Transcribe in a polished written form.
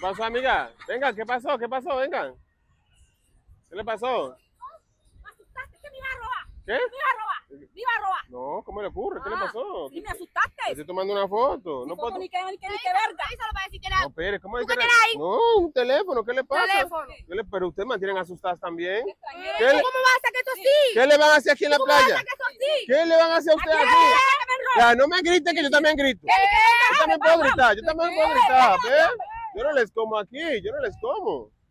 pasó, amiga? Venga, ¿qué pasó? ¿Qué pasó? Venga. ¿Qué le pasó? Me asustaste, que me iba a robar. ¿Qué? Me iba a robar. Me iba a robar. No, ¿cómo le ocurre? ¿Qué le pasó? Sí, me asustaste. Estoy tomando una foto. No puedo. Ni que verga. No, espere, ¿cómo hay ¿Tú qué que tienes ahí? No, un teléfono, ¿qué le pasa? Teléfono. Pero ustedes mantienen asustadas también. ¿Cómo vas a hacer que eso sí? ¿Qué le van a hacer aquí en la ¿Cómo vas a playa? hacer que eso sí? ¿Qué le van a hacer a ustedes aquí? Ya, no me griten que yo también grito. Yo también puedo gritar, yo también puedo gritar, ¿ves? Yo no les como aquí, yo no les como.